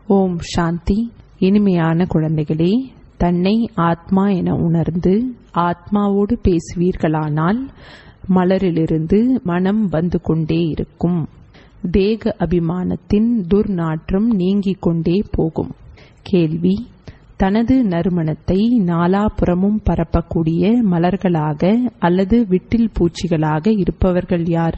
ஓம் சாந்தி. இனிமையான குழந்தைகளே, தன்னை ஆத்மா என உணர்ந்து ஆத்மாவோடு பேசுவீர்களானால் மலரிலிருந்து மனம் வந்து கொண்டே இருக்கும். தேக அபிமானத்தின் துர்நாற்றம் நீங்கிக் கொண்டே போகும். கேள்வி: தனது நறுமணத்தை நாலாபுறமும் பரப்பக்கூடிய மலர்களாக அல்லது விட்டில் பூச்சிகளாக இருப்பவர்கள் யார்?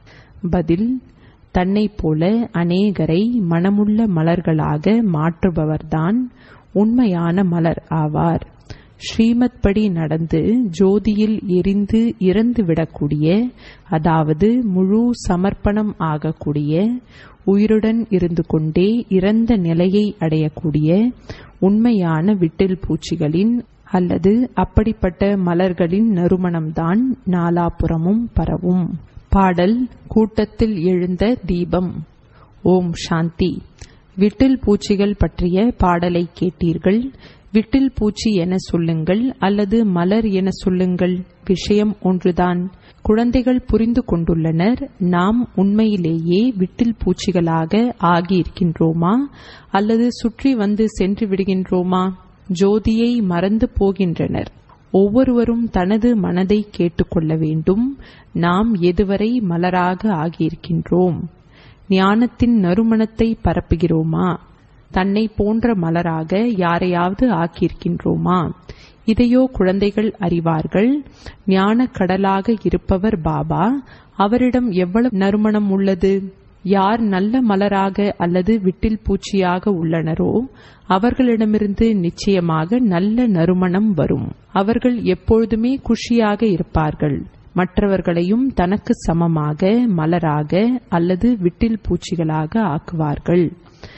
பதில்: தன்னைப் போல அநேகரை மனமுள்ள மலர்களாக மாற்றுபவர்தான் உண்மையான மலர் ஆவார். ஸ்ரீமத் படி நடந்து ஜோதியில் எரிந்து இறந்துவிடக்கூடிய, அதாவது முழு சமர்ப்பணம் ஆகக்கூடிய, உயிருடன் இருந்து கொண்டே இறந்த நிலையை அடையக்கூடிய உண்மையான விட்டில் பூச்சிகளின் அல்லது அப்படிப்பட்ட மலர்களின் நறுமணம்தான் நாலாபுறமும் பரவும். பாடல்: கூட்டத்தில் எழுந்த தீபம். ஓம் சாந்தி. விட்டில் பூச்சிகள் பற்றிய பாடலை கேட்டீர்கள். விட்டில் பூச்சி என சொல்லுங்கள் அல்லது மலர் என சொல்லுங்கள், விஷயம் ஒன்றுதான். குழந்தைகள் புரிந்து கொண்டுள்ளனர். நாம் உண்மையிலேயே விட்டில் பூச்சிகளாக ஆகியிருக்கின்றோமா அல்லது சுற்றி வந்து சென்று விடுகின்றோமா? ஜோதியை மறந்து போகின்றனர். ஒவ்வொருவரும் தனது மனதை கேட்டுக்கொள்ள வேண்டும். நாம் எதுவரை மலராக ஆகியிருக்கின்றோம்? ஞானத்தின் நறுமணத்தை பரப்புகிறோமா? தன்னை போன்ற மலராக யாரையாவது ஆக்கியிருக்கின்றோமா? இதையோ குழந்தைகள் அறிவார்கள். ஞான கடலாக இருப்பவர் பாபா. அவரிடம் எவ்வளவு நறுமணம் உள்ளது? யார் நல்ல மலராக அல்லது விட்டில் பூச்சியாக உள்ளனரோ அவர்களிடமிருந்து நிச்சயமாக நல்ல நறுமணம் வரும். அவர்கள் எப்பொழுதுமே குஷியாக இருப்பார்கள். மற்றவர்களையும் தனக்கு சமமாக மலராக அல்லது விட்டில் பூச்சிகளாக ஆக்குவார்கள்.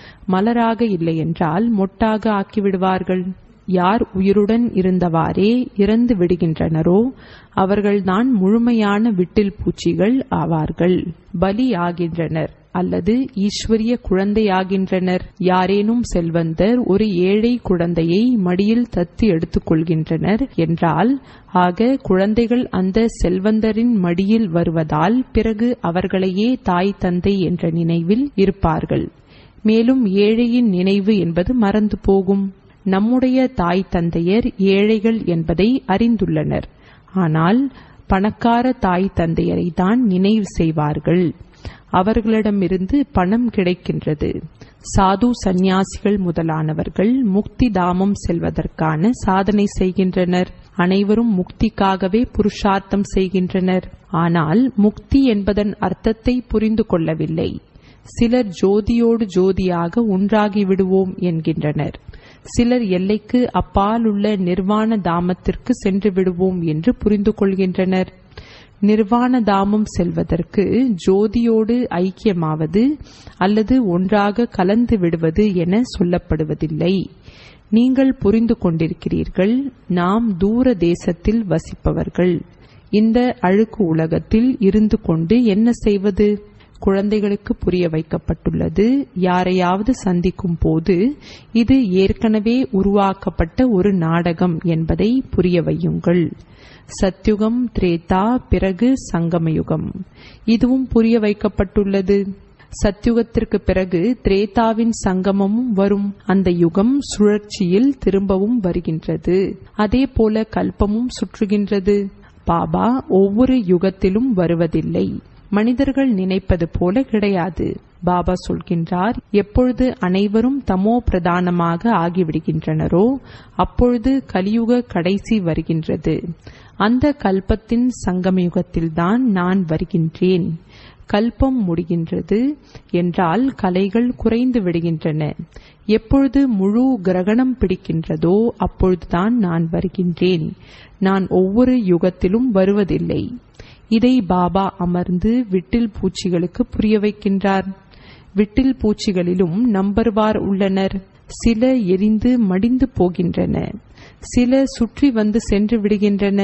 மலராக இல்லையென்றால் மொட்டாக ஆக்கிவிடுவார்கள். யார் உயிருடன் இருந்தவாறே இறந்து விடுகின்றனரோ அவர்கள்தான் முழுமையான விட்டில் பூச்சிகள் ஆவார்கள். பலி ஆகின்றனர் அல்லது ஈஸ்வரிய குழந்தையாகின்றனர். யாரேனும் செல்வந்தர் ஒரு ஏழை குழந்தையை மடியில் தத்து எடுத்துக் கொள்கின்றனர் என்றால், ஆக குழந்தைகள் அந்த செல்வந்தரின் மடியில் வருவதால் பிறகு அவர்களையே தாய் தந்தை என்ற நினைவில் இருப்பார்கள். மேலும் ஏழையின் நினைவு என்பது மறந்து போகும். நம்முடைய தாய் தந்தையர் ஏழைகள் என்பதை அறிந்துள்ளனர். ஆனால் பணக்கார தாய் தந்தையரை தான் நினைவு செய்வார்கள். அவர்களிடமிருந்து பணம் கிடைக்கின்றது. சாது சந்நியாசிகள் முதலானவர்கள் முக்தி தாமம் செல்வதற்கான சாதனை செய்கின்றனர். அனைவரும் முக்திக்காகவே புருஷார்த்தம் செய்கின்றனர். ஆனால் முக்தி என்பதன் அர்த்தத்தை புரிந்து கொள்ளவில்லை. சிலர் ஜோதியோடு ஜோதியாக ஒன்றாகி விடுவோம் என்கின்றனர். சிலர் எல்லைக்கு அப்பால் உள்ள நிர்வாண தாமத்திற்கு சென்று விடுவோம் என்று புரிந்து கொள்கின்றனர். நிர்வாண தாமம் செல்வதற்கு ஜோதியோடு ஐக்கியமாவது அல்லது ஒன்றாக கலந்து விடுவது என சொல்லப்படுவதில்லை. நீங்கள் புரிந்து கொண்டிருக்கிறீர்கள். நாம் தூர தேசத்தில் வசிப்பவர்கள். இந்த அழுக்கு உலகத்தில் இருந்து கொண்டு என்ன செய்வது? குழந்தைகளுக்கு புரிய வைக்கப்பட்டுள்ளது. யாரையாவது சந்திக்கும் போது இது ஏற்கனவே உருவாக்கப்பட்ட ஒரு நாடகம் என்பதை புரிய வையுங்கள். சத்யுகம், திரேதா, பிறகு சங்கமயுகம். இதுவும் புரிய வைக்கப்பட்டுள்ளது. சத்யுகத்திற்கு பிறகு திரேதாவின் சங்கமமும் வரும். அந்த யுகம் சுழற்சியில் திரும்பவும் வருகின்றது. அதே போல கல்பமும் சுற்றுகின்றது. பாபா ஒவ்வொரு யுகத்திலும் வருவதில்லை. மனிதர்கள் நினைப்பது போல கிடையாது. பாபா சொல்கின்றார், எப்பொழுது அனைவரும் தமோ பிரதானமாக ஆகிவிடுகின்றனரோ அப்பொழுது கலியுக கடைசி வருகின்றது. அந்த கல்பத்தின் சங்கமயுகத்தில்தான் நான் வருகின்றேன். கல்பம் முடிகின்றது என்றால் கலைகள் குறைந்து விடுகின்றன. எப்பொழுது முழு கிரகணம் பிடிக்கின்றதோ அப்பொழுதுதான் நான் வருகின்றேன். நான் ஒவ்வொரு யுகத்திலும் வருவதில்லை. இதை பாபா அமர்ந்து விட்டில் பூச்சிகளுக்கு புரிய வைக்கின்றார். விட்டில் பூச்சிகளிலும் நம்பர்வார் உள்ளனர். சில எரிந்து மடிந்து போகின்றன. சில சுற்றி வந்து சென்று விடுகின்றன.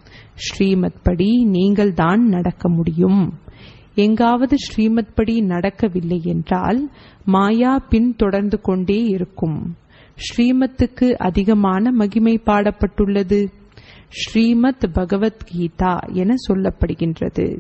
ஸ்ரீமத் படி நீங்கள் தான் நடக்க முடியும். எங்காவது ஸ்ரீமத் படி நடக்கவில்லை என்றால் மாயா பின் தொடர்ந்து கொண்டே இருக்கும். ஸ்ரீமத்துக்கு அதிகமான மகிமை பாடப்பட்டுள்ளது. ஸ்ரீமத் பகவத்கீதா என சொல்லப்படுகின்றது.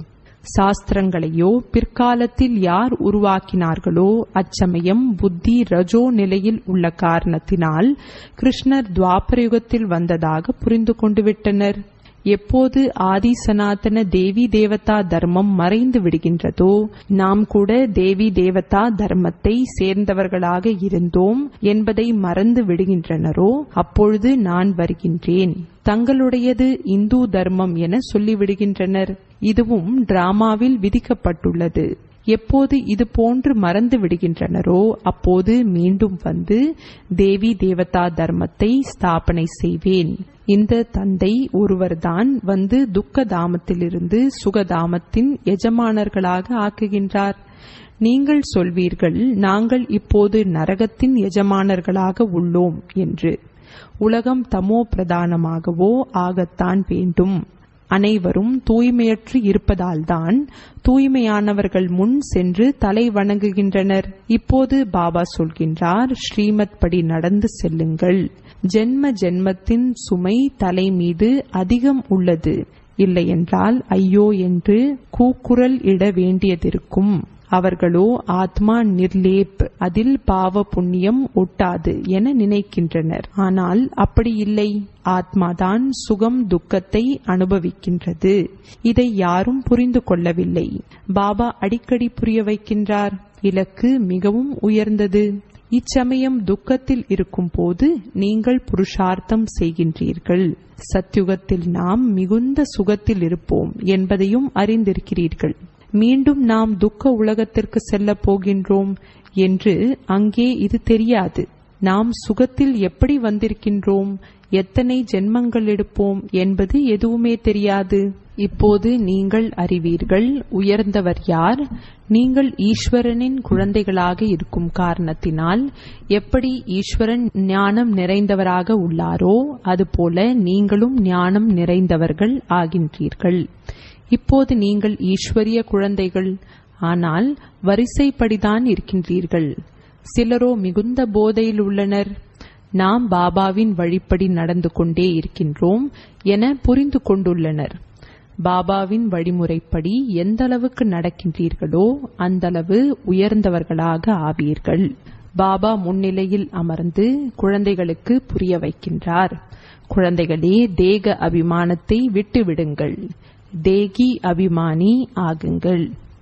சாஸ்திரங்களையோ பிற்காலத்தில் யார் உருவாக்கினார்களோ அச்சமயம் புத்தி ரஜோ நிலையில் உள்ள காரணத்தினால் கிருஷ்ணர் துவாபரயுகத்தில் வந்ததாக புரிந்து கொண்டு விட்டனர். எப்போது ஆதி சனாதன தேவி தேவதா தர்மம் மறைந்து விடுகின்றதோ, நாம் கூட தேவி தேவதா தர்மத்தை சேர்ந்தவர்களாக இருந்தோம் என்பதை மறந்து விடுகின்றனரோ அப்பொழுது நான் வருகின்றேன், தங்களுடையது இந்து தர்மம் என சொல்லிவிடுகின்றனர். இதுவும் டிராமாவில் விதிக்கப்பட்டுள்ளது. எப்போது இது போன்று மறந்து விடுகின்றனரோ அப்போது மீண்டும் வந்து தேவி தேவதா தர்மத்தை ஸ்தாபனை செய்வேன். இந்த தந்தை ஒருவர்தான் வந்து துக்க தாமத்திலிருந்து சுகதாமத்தின் எஜமானர்களாக ஆக்குகின்றார். நீங்கள் சொல்வீர்கள், நாங்கள் இப்போது நரகத்தின் எஜமானர்களாக உள்ளோம் என்று. உலகம் தமோ பிரதானமாகவோ ஆகத்தான் வேண்டும். அனைவரும் தூய்மையற்று இருப்பதால்தான் தூய்மையானவர்கள் முன் சென்று தலை வணங்குகின்றனர். இப்போது பாபா சொல்கின்றார், ஸ்ரீமத் படி நடந்து செல்லுங்கள். ஜென்ம ஜென்மத்தின் சுமை தலை மீது அதிகம் உள்ளது. இல்லையென்றால் ஐயோ என்று கூக்குரல் இட வேண்டியதிருக்கும். அவர்களோ ஆத்மா நிர்லேப், அதில் பாவ புண்ணியம் ஒட்டாது என நினைக்கின்றனர். ஆனால் அப்படி இல்லை. ஆத்மாதான் சுகம் துக்கத்தை அனுபவிக்கின்றது. இதை யாரும் புரிந்து கொள்ளவில்லை. பாபா அடிக்கடி புரிய வைக்கின்றார், இலக்கு மிகவும் உயர்ந்தது. இச்சமயம் துக்கத்தில் இருக்கும் போது நீங்கள் புருஷார்த்தம் செய்கின்றீர்கள். சத்யுகத்தில் நாம் மிகுந்த சுகத்தில் இருப்போம் என்பதையும் அறிந்திருக்கிறீர்கள். மீண்டும் நாம் துக்க உலகத்திற்கு செல்ல போகின்றோம் என்று அங்கே இது தெரியாது. நாம் சுகத்தில் எப்படி வந்திருக்கின்றோம், எத்தனை ஜென்மங்கள் எடுப்போம் என்பது எதுவுமே தெரியாது. இப்போது நீங்கள் அறிவீர்கள் உயர்ந்தவர் யார். நீங்கள் ஈஸ்வரனின் குழந்தைகளாக இருக்கும் காரணத்தினால் எப்படி ஈஸ்வரன் ஞானம் நிறைந்தவராக உள்ளாரோ அதுபோல நீங்களும் ஞானம் நிறைந்தவர்கள் ஆகின்றீர்கள். இப்போது நீங்கள் ஈஸ்வரிய குழந்தைகள், ஆனால் வரிசைப்படிதான் இருக்கின்றீர்கள். சிலரோ மிகுந்த போதையில் உள்ளனர். நாம் பாபாவின் வழிப்படி நடந்து கொண்டே இருக்கின்றோம் என புரிந்து கொண்டுள்ளனர். பாபாவின் வழிமுறைப்படி எந்தளவுக்கு நடக்கின்றீர்களோ அந்தளவு உயர்ந்தவர்களாக ஆவீர்கள். பாபா முன்னிலையில் அமர்ந்து குழந்தைகளுக்கு புரிய வைக்கின்றார். குழந்தைகளே, தேக அபிமானத்தை விட்டுவிடுங்கள். தேகி அபிமானி ஆகுங்கள்.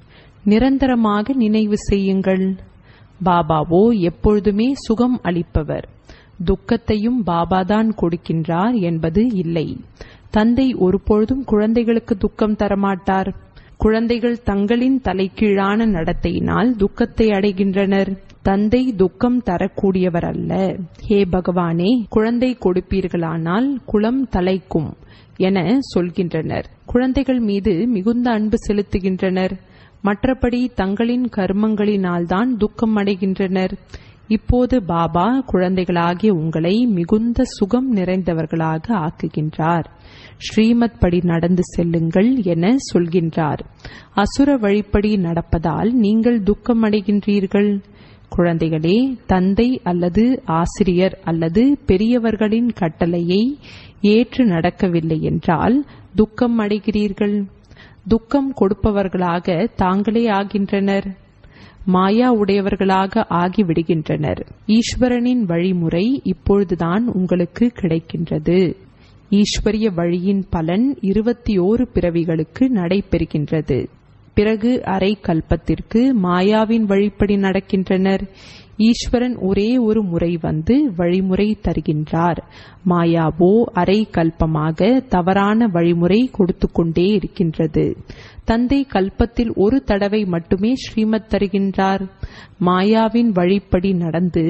நிரந்தரமாக நினைவு செய்யுங்கள். பாபாவோ எப்பொழுதுமே சுகம் அளிப்பவர். துக்கத்தையும் பாபாதான் கொடுக்கின்றார் என்பது இல்லை. தந்தை ஒருபொழுதும் குழந்தைகளுக்கு துக்கம் தரமாட்டார். குழந்தைகள் தங்களின் தலைகீழான நடத்தையினால் துக்கத்தை அடைகின்றனர். தந்தை துக்கம் தரக்கூடியவர் அல்ல. ஹே பகவானே, குழந்தை கொடுப்பீர்களானால் குலம் தலைக்கும் என சொல்கின்றனர். குழந்தைகள் மீது மிகுந்த அன்பு செலுத்துகின்றனர். மற்றபடி தங்களின் கர்மங்களினால்தான் துக்கம் அடைகின்றனர். இப்போது பாபா குழந்தைகளாகிய உங்களை மிகுந்த சுகம் நிறைந்தவர்களாக ஆக்குகின்றார். ஸ்ரீமத் படி நடந்து செல்லுங்கள் என சொல்கின்றார். அசுர வழிப்படி நடப்பதால் நீங்கள் துக்கம் அடைகின்றீர்கள். குழந்தைகளே, தந்தை அல்லது ஆசிரியர் அல்லது பெரியவர்களின் கட்டளையை ஏற்று நடக்கவில்லை என்றால் துக்கம் அடைகிறீர்கள். துக்கம் கொடுப்பவர்களாக தாங்களே ஆகின்றனர். மாயா உடையவர்களாக ஆகிவிடுகின்றனர். ஈஸ்வரனின் வழிமுறை இப்பொழுதுதான் உங்களுக்கு கிடைக்கின்றது. ஈஸ்வரிய வழியின் பலன் 21 பிறவிகளுக்கு நடைபெறுகின்றது. பிறகு அரை கல்பத்திற்கு மாயாவின் வழிப்படி நடக்கின்றனர். ஈஸ்வரன் ஒரே ஒரு முறை வந்து வழிமுறை தருகின்றார். மாயாவோ அரை கல்பமாக தவறான வழிமுறை கொடுத்து கொண்டே இருக்கின்றது. தந்தை கல்பத்தில் ஒரு தடவை மட்டுமே ஸ்ரீமத் தருகின்றார். மாயாவின் வழிப்படி நடந்து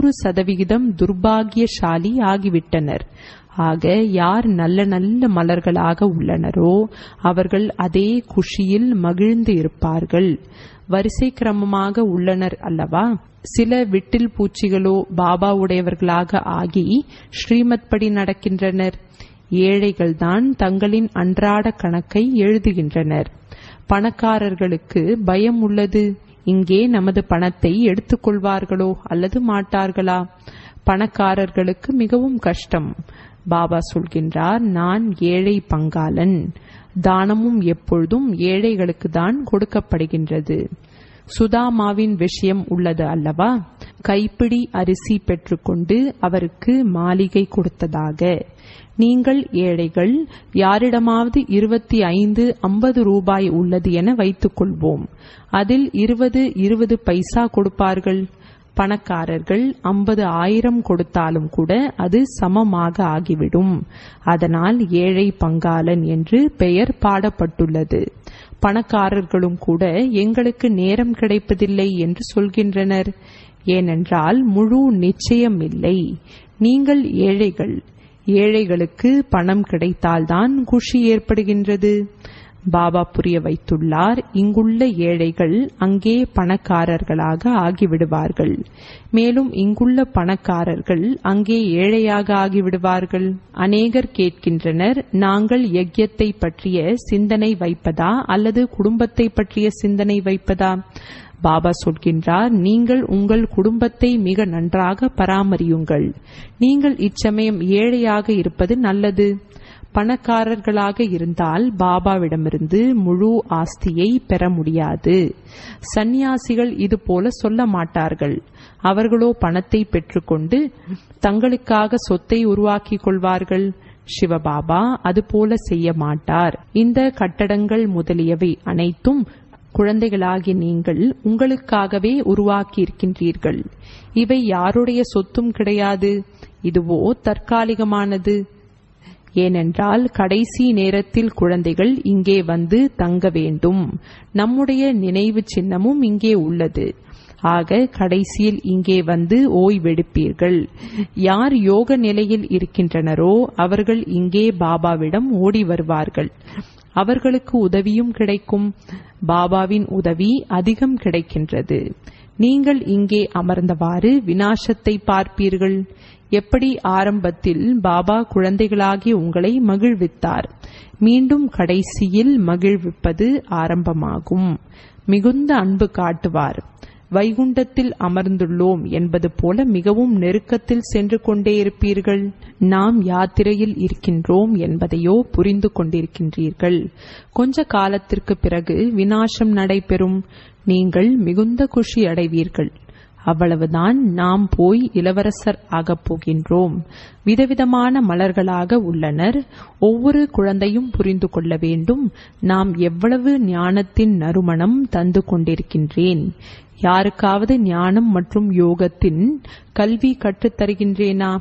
100% துர்பாகியசாலி ஆகிவிட்டனர். ஆக யார் நல்ல நல்ல மலர்களாக உள்ளனரோ அவர்கள் அதே குஷியில் மகிழ்ந்து இருப்பார்கள். வரிசை கிரமமாக உள்ளனர் அல்லவா? சில விட்டில் பூச்சிகளோ பாபா உடையவர்களாக ஆகி ஸ்ரீமத் படி நடக்கின்றனர். ஏழைகள்தான் தங்களின் அன்றாட கணக்கை எழுதுகின்றனர். பணக்காரர்களுக்கு பயம் உள்ளது. இங்கே நமது பணத்தை எடுத்துக்கொள்வார்களோ அல்லது மாட்டார்களா? பணக்காரர்களுக்கு மிகவும் கஷ்டம். பாபா சொல்கின்றார், நான் ஏழை பங்காளன். தானமும் எப்பொழுதும் ஏழைகளுக்கு தான் கொடுக்கப்படுகின்றது. சுதாமாவின் விஷயம் உள்ளது அல்லவா? கைப்பிடி அரிசி பெற்றுக்கொண்டு அவருக்கு மாளிகை கொடுத்ததாக. நீங்கள் ஏழைகள், யாரிடமாவது 25-50 ரூபாய் உள்ளது என வைத்துக் கொள்வோம். அதில் 20 பைசா கொடுப்பார்கள். பணக்காரர்கள் 50,000 கொடுத்தாலும் கூட அது சமமாக ஆகிவிடும். அதனால் ஏழை பங்காளன் என்று பெயர் பாடப்பட்டுள்ளது. பணக்காரர்களும் கூட எங்களுக்கு நேரம் கிடைப்பதில்லை என்று சொல்கின்றனர். ஏனென்றால் முழு நிச்சயம் இல்லை. நீங்கள் ஏழைகள். ஏழைகளுக்கு பணம் கிடைத்தால்தான் குஷி ஏற்படுகின்றது. பாபா புரிய வைத்துள்ளார், இங்குள்ள ஏழைகள் அங்கே பணக்காரர்களாக ஆகிவிடுவார்கள். மேலும் இங்குள்ள பணக்காரர்கள் அங்கே ஏழையாக ஆகிவிடுவார்கள். அநேகர் கேட்கின்றனர், நாங்கள் யஜ்யத்தை பற்றிய சிந்தனை வைப்பதா அல்லது குடும்பத்தை பற்றிய சிந்தனை வைப்பதா? பாபா சொல்கின்றார், நீங்கள் உங்கள் குடும்பத்தை மிக நன்றாக பராமரியுங்கள். நீங்கள் இச்சமயம் ஏழையாக இருப்பது நல்லது. பணக்காரர்களாக இருந்தால் பாபாவிடமிருந்து முழு ஆஸ்தியை பெற முடியாது. சந்நியாசிகள் இது போல சொல்ல மாட்டார்கள். அவர்களோ பணத்தை பெற்றுக்கொண்டு தங்களுக்காக சொத்தை உருவாக்கிக் கொள்வார்கள். சிவபாபா அதுபோல செய்ய மாட்டார். இந்த கட்டடங்கள் முதலியவை அனைத்தும் குழந்தைகளாகி நீங்கள் உங்களுக்காகவே உருவாக்கி இருக்கின்றீர்கள். இவை யாருடைய சொத்தும் கிடையாது. இதுவோ தற்காலிகமானது. ஏனென்றால் கடைசி நேரத்தில் குழந்தைகள் இங்கே வந்து தங்க வேண்டும். நம்முடைய நினைவு சின்னமும் இங்கே உள்ளது. ஆக கடைசியில் இங்கே வந்து ஓய்வெடுப்பீர்கள். யார் யோக நிலையில் இருக்கின்றனரோ அவர்கள் இங்கே பாபாவிடம் ஓடி வருவார்கள். அவர்களுக்கு உதவியும் கிடைக்கும். பாபாவின் உதவி அதிகம் கிடைக்கின்றது. நீங்கள் இங்கே அமர்ந்தவாறு விநாசத்தை பார்ப்பீர்கள். எப்படி ஆரம்பத்தில் பாபா குழந்தைகளாகி உங்களை மகிழ்வித்தார், மீண்டும் கடைசியில் மகிழ்விப்பது ஆரம்பமாகும். மிகுந்த அன்பு காட்டுவார். வைகுண்டத்தில் அமர்ந்துள்ளோம் என்பது போல மிகவும் நெருக்கத்தில் சென்று கொண்டே இருப்பீர்கள். நாம் யாத்திரையில் இருக்கின்றோம் என்பதையோ புரிந்து கொண்டிருக்கின்றீர்கள். கொஞ்ச காலத்திற்கு பிறகு விநாசம் நடைபெறும். நீங்கள் மிகுந்த குஷி அடைவீர்கள். அவ்வளவுதான். நாம் போய் இளவரசர் ஆகப் போகின்றோம். விதவிதமான மலர்களாக உள்ளனர். ஒவ்வொரு குழந்தையும் புரிந்து கொள்ள வேண்டும், நாம் எவ்வளவு ஞானத்தின் நறுமணம் தந்து கொண்டிருக்கின்றேன். யாருக்காவது ஞானம் மற்றும் யோகத்தின் கல்வி கற்றுத்தருகின்றேனா?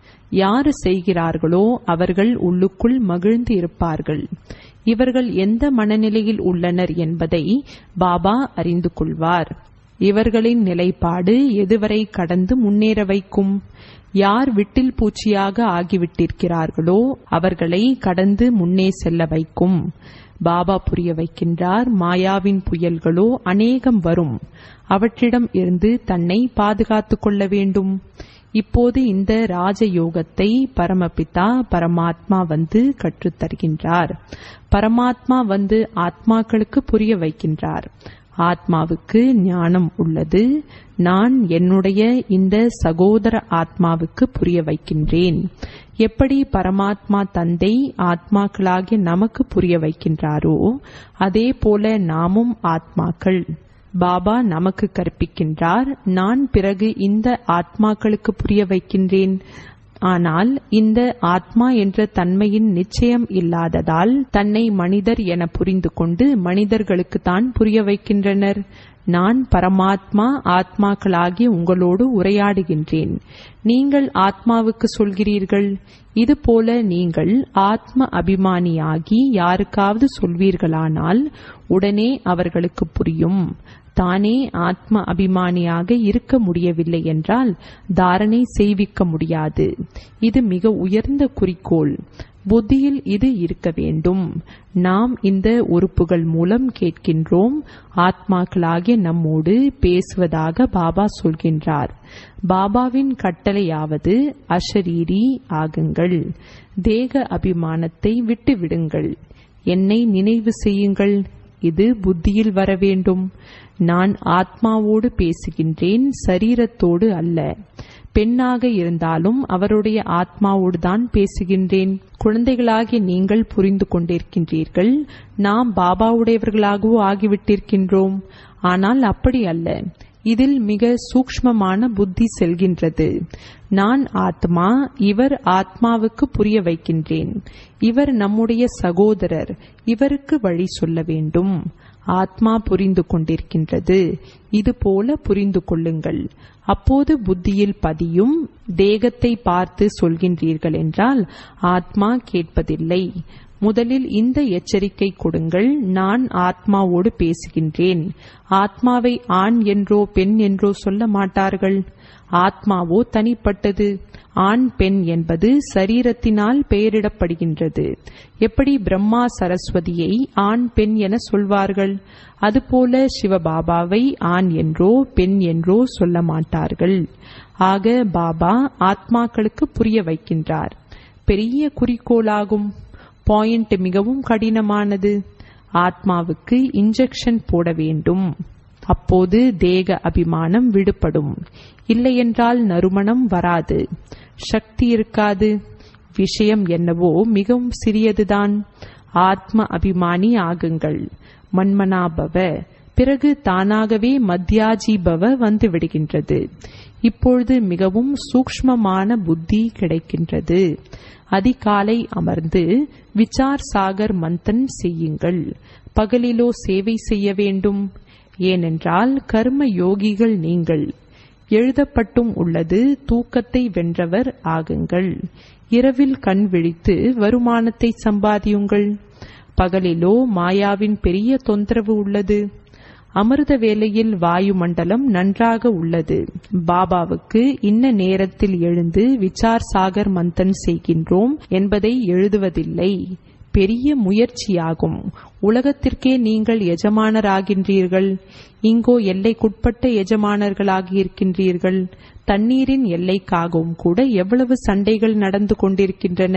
யாரு செய்கிறார்களோ அவர்கள் உள்ளுக்குள் மகிழ்ந்து இருப்பார்கள். இவர்கள் எந்த மனநிலையில் உள்ளனர் என்பதை பாபா அறிந்து கொள்வார். இவர்களின் நிலைப்பாடு எதுவரை கடந்து முன்னேற வைக்கும்? யார் விட்டில் பூச்சியாக ஆகிவிட்டிருக்கிறார்களோ அவர்களை கடந்து முன்னே செல்ல வைக்கும். பாபா புரிய வைக்கின்றார், மாயாவின் புயல்களோ அநேகம் வரும். அவற்றிடம் இருந்து தன்னை பாதுகாத்துக் கொள்ள வேண்டும். இப்போது இந்த ராஜயோகத்தை பரமபிதா பரமாத்மா வந்து கற்றுத்தருகின்றார். பரமாத்மா வந்து ஆத்மாக்களுக்கு புரிய வைக்கின்றார். ஆத்மாவுக்கு ஞானம் உள்ளது. நான் என்னுடைய இந்த சகோதர ஆத்மாவுக்கு புரிய வைக்கின்றேன். எப்படி பரமாத்மா தந்தை ஆத்மாக்களாகிய நமக்கு புரிய வைக்கின்றாரோ அதே போல நாமும் ஆத்மாக்கள். பாபா நமக்கு கற்பிக்கின்றார். நான் பிறகு இந்த ஆத்மாக்களுக்கு புரிய வைக்கின்றேன். ஆனால் இந்த ஆத்மா என்ற தன்மையின் நிச்சயம் இல்லாததால் தன்னை மனிதர் என புரிந்து கொண்டு மனிதர்களுக்கு தான் புரிய வைக்கின்றனர். நான் பரமாத்மா ஆத்மாக்களாகி உங்களோடு உரையாடுகின்றேன். நீங்கள் ஆத்மாவுக்கு சொல்கிறீர்கள். இதுபோல நீங்கள் ஆத்ம அபிமானியாகி யாருக்காவது சொல்வீர்களானால் உடனே அவர்களுக்கு புரியும். தானே ஆத்ம அபிமானியாக இருக்க முடியவில்லை என்றால் தாரணை செய்விக்க முடியாது. இது மிக உயர்ந்த குறிக்கோள். புத்தியில் இது இருக்க வேண்டும். நாம் இந்த உறுப்புகள் மூலம் கேட்கின்றோம். ஆத்மாக்களாகிய நம்மோடு பேசுவதாக பாபா சொல்கின்றார். பாபாவின் கட்டளையாவது அஷரீரி ஆகுங்கள். தேக அபிமானத்தை விட்டு விடுங்கள். என்னை நினைவு செய்யுங்கள். இது புத்தியில் வர வேண்டும். நான் ஆத்மாவோடு பேசுகின்றேன், சரீரத்தோடு அல்ல. பெண்ணாக இருந்தாலும் அவருடைய ஆத்மாவோடு தான் பேசுகின்றேன். குழந்தைகளாகிய நீங்கள் புரிந்து கொண்டிருக்கின்றீர்கள், நாம் பாபாவுடையவர்களாகவோ ஆகிவிட்டிருக்கின்றோம். ஆனால் அப்படி அல்ல. இதில் மிக சூக்ஷ்மமான புத்தி செல்கின்றது. நான் ஆத்மா, இவர் ஆத்மாவுக்கு புரிய வைக்கின்றேன். இவர் நம்முடைய சகோதரர், இவருக்கு வழி சொல்ல வேண்டும். ஆத்மா புரிந்து கொண்டிருக்கின்றது. இதுபோல புரிந்து கொள்ளுங்கள். அப்போது புத்தியில் பதியும். தேகத்தை பார்த்து சொல்கின்றீர்கள் என்றால் ஆத்மா கேட்பதில்லை. முதலில் இந்த எச்சரிக்கை கொடுங்கள், நான் ஆத்மாவோடு பேசுகின்றேன். ஆத்மாவை ஆண் என்றோ பெண் என்றோ சொல்ல மாட்டார்கள். ஆத்மாவோ தனிப்பட்டது. ஆண் பெண் என்பது சரீரத்தினால் பெயரிடப்படுகின்றது. எப்படி பிரம்மா சரஸ்வதியை ஆண் பெண் என சொல்வார்கள், அதுபோல சிவபாபாவை ஆண் என்றோ பெண் என்றோ சொல்ல மாட்டார்கள். ஆக பாபா ஆத்மாக்களுக்கு புரிய வைக்கின்றார். பெரிய குறிக்கோளாகும். பாயிண்ட் மிகவும் கடினமானது. ஆத்மாவுக்கு இன்ஜெக்ஷன் போட வேண்டும். அப்போது தேக அபிமானம் விடுபடும். இல்லையென்றால் நறுமணம் வராது, சக்தி இருக்காது. விஷயம் என்னவோ மிகவும் சிறியதுதான். ஆத்ம அபிமானி ஆகுங்கள். மன்மனாபவ. பிறகு தானாகவே மத்யாஜீபவ வந்து விடுகின்றது. இப்பொழுது மிகவும் சூக்ஷ்மமான புத்தி கிடைக்கின்றது. அதிகாலை அமர்ந்து விசார் சாகர் மந்தன் செய்யுங்கள். பகலிலோ சேவை செய்ய வேண்டும். ஏனென்றால் கர்ம யோகிகள் நீங்கள். எழுதப்பட்டும் உள்ளது, தூக்கத்தை வென்றவர் ஆகுங்கள். இரவில் கண் விழித்து வருமானத்தை சம்பாதியுங்கள். பகலிலோ மாயாவின் பெரிய தொந்தரவு உள்ளது. அமிர்த வேளையில் வாயு மண்டலம் நன்றாக உள்ளது. பாபாவுக்கு இன்ன நேரத்தில் எழுந்து விசார் சாகர் மந்தன் செய்கின்றோம் என்பதை எழுதுவதில்லை. பெரிய முயற்சியாகும். உலகத்திற்கே நீங்கள் எஜமானராகின்றீர்கள். இங்கோ எல்லைக்குட்பட்ட எஜமானர்களாகியிருக்கின்றீர்கள். தண்ணீரின் எல்லைக்காகவும் கூட எவ்வளவு சண்டைகள் நடந்து கொண்டிருக்கின்றன.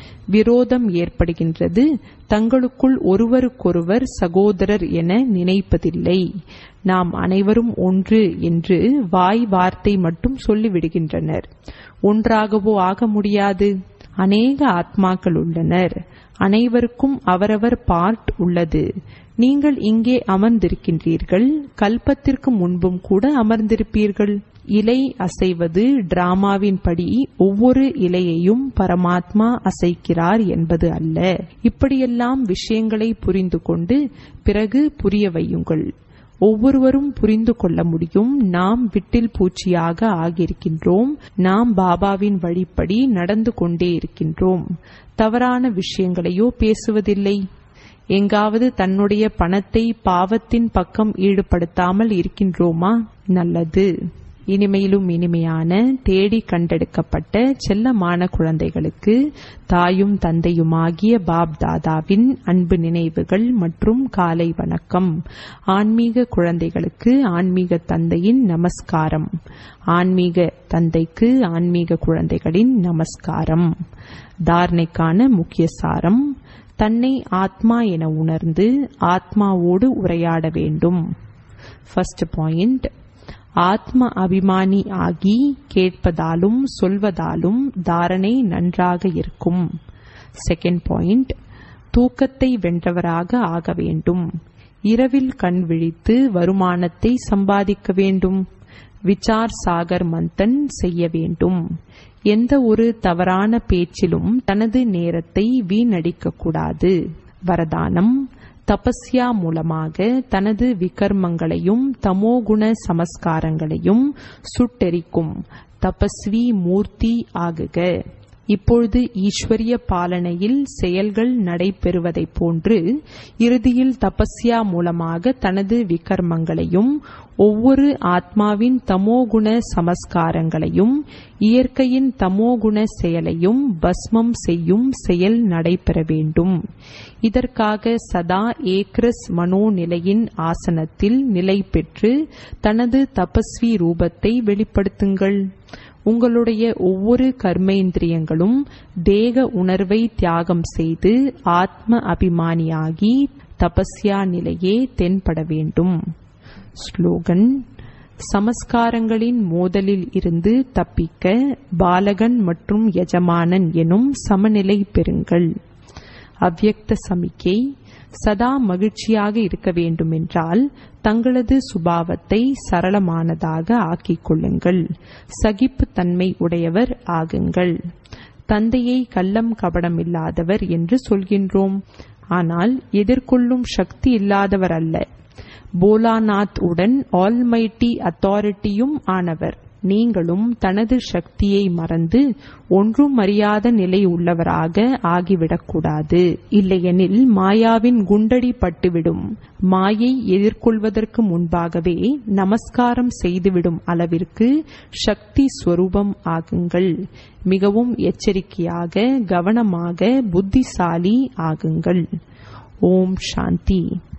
விரோதம் ஏற்படுகின்றது. தங்களுக்குள் ஒருவருக்கொருவர் சகோதரர் என நினைப்பதில்லை. நாம் அனைவரும் ஒன்று என்று வாய் வார்த்தை மட்டும் சொல்லிவிடுகின்றனர். ஒன்றாகவோ ஆக முடியாது. அநேக ஆத்மாக்கள் உள்ளனர். அனைவருக்கும் அவரவர் பார்ட் உள்ளது. நீங்கள் இங்கே அமர்ந்திருக்கின்றீர்கள். கல்பத்திற்கு முன்பும் கூட அமர்ந்திருப்பீர்கள். இலை அசைவது டிராமாவின் படி ஒவ்வொரு இலையையும் பரமாத்மா அசைக்கிறார் என்பது அல்ல. இப்படியெல்லாம் விஷயங்களை புரிந்து கொண்டு பிறகு புரிய வையுங்கள். ஒவ்வொருவரும் புரிந்து கொள்ள முடியும். நாம் விட்டில் பூச்சியாக ஆகியிருக்கின்றோம். நாம் பாபாவின் வழிப்படி நடந்து கொண்டே இருக்கின்றோம். தவறான விஷயங்களையோ பேசுவதில்லை. எங்காவது தன்னுடைய பணத்தை பாவத்தின் பக்கம் ஈடுபடுத்தாமல் இருக்கின்றோமா? நல்லது. இனிமையிலும் இனிமையான தேடி கண்டெடுக்கப்பட்ட செல்லமான குழந்தைகளுக்கு தாயும் தந்தையுமாகிய பாப் தாதாவின் அன்பு நினைவுகள் மற்றும் காலை வணக்கம். ஆன்மீக குழந்தைகளுக்கு ஆன்மீக தந்தையின் நமஸ்காரம். ஆன்மீக தந்தைக்கு ஆன்மீக குழந்தைகளின் நமஸ்காரம். தாரணைக்கான முக்கிய சாரம்: தன்னை ஆத்மா என உணர்ந்து ஆத்மாவோடு உரையாட வேண்டும். ஃபர்ஸ்ட் பாயிண்ட்: ஆத்ம அபிமானி ஆகி கேட்பதாலும் சொல்வதாலும் தாரணை நன்றாக இருக்கும். செகண்ட் பாயிண்ட்: தூக்கத்தை வென்றவராக ஆக வேண்டும். இரவில் கண் விழித்து வருமானத்தை சம்பாதிக்க வேண்டும். விசார் சாகர் மந்தன் செய்ய வேண்டும். எந்த ஒரு தவறான பேச்சிலும் தனது நேரத்தை வீணடிக்க கூடாது. வரதானம்: தபஸ்யா மூலமாக தனது விகர்மங்களையும் தமோகுண சமஸ்காரங்களையும் சுட்டெரிக்கும் தபஸ்வி மூர்த்தி ஆகுக. இப்பொழுது ஈஸ்வரிய பாலனையில் செயல்கள் நடைபெறுவதைப் போன்று இறுதியில் தபஸ்யா மூலமாக தனது விகர்மங்களையும் ஒவ்வொரு ஆத்மாவின் தமோகுண சமஸ்காரங்களையும் இயற்கையின் தமோகுண செயலையும் பஸ்மம் செய்யும் செயல் நடைபெற வேண்டும். இதற்காக சதா ஏக்ரஸ் மனோநிலையின் ஆசனத்தில் நிலை பெற்று தனது தபஸ்வி ரூபத்தை வெளிப்படுத்துங்கள். உங்களுடைய ஒவ்வொரு கர்மேந்திரியங்களும் தேக உணர்வை தியாகம் செய்து ஆத்ம அபிமானியாகி தபஸ்யா நிலையே தென்பட வேண்டும். ஸ்லோகன்: சமஸ்காரங்களின் மோதலில் இருந்து தப்பிக்க பாலகன் மற்றும் எஜமானன் எனும் சமநிலை பெறுங்கள். அவ்யக்த சமிக்கை சதா மகிழ்ச்சியாக இருக்க வேண்டுமென்றால் தங்களது சுபாவத்தை சரளமானதாக ஆக்கிக் கொள்ளுங்கள். சகிப்புத்தன்மை உடையவர் ஆகுங்கள். தந்தையை கள்ளம் கபடமில்லாதவர் என்று சொல்கின்றோம். ஆனால் எதிர்கொள்ளும் சக்தி இல்லாதவர் அல்ல. போலாநாத் உடன் ஆல்மைட்டி அத்தாரிட்டியும் ஆனவர். நீங்களும் தனது சக்தியை மறந்து ஒன்றும் அறியாத நிலை உள்ளவராக ஆகிவிடக்கூடாது. இல்லையெனில் மாயாவின் குண்டடி பட்டுவிடும். மாயை எதிர்கொள்வதற்கு முன்பாகவே நமஸ்காரம் செய்துவிடும் அளவிற்கு சக்தி ஸ்வரூபம் ஆகுங்கள். மிகவும் எச்சரிக்கையாக கவனமாக புத்திசாலி ஆகுங்கள். ஓம் சாந்தி.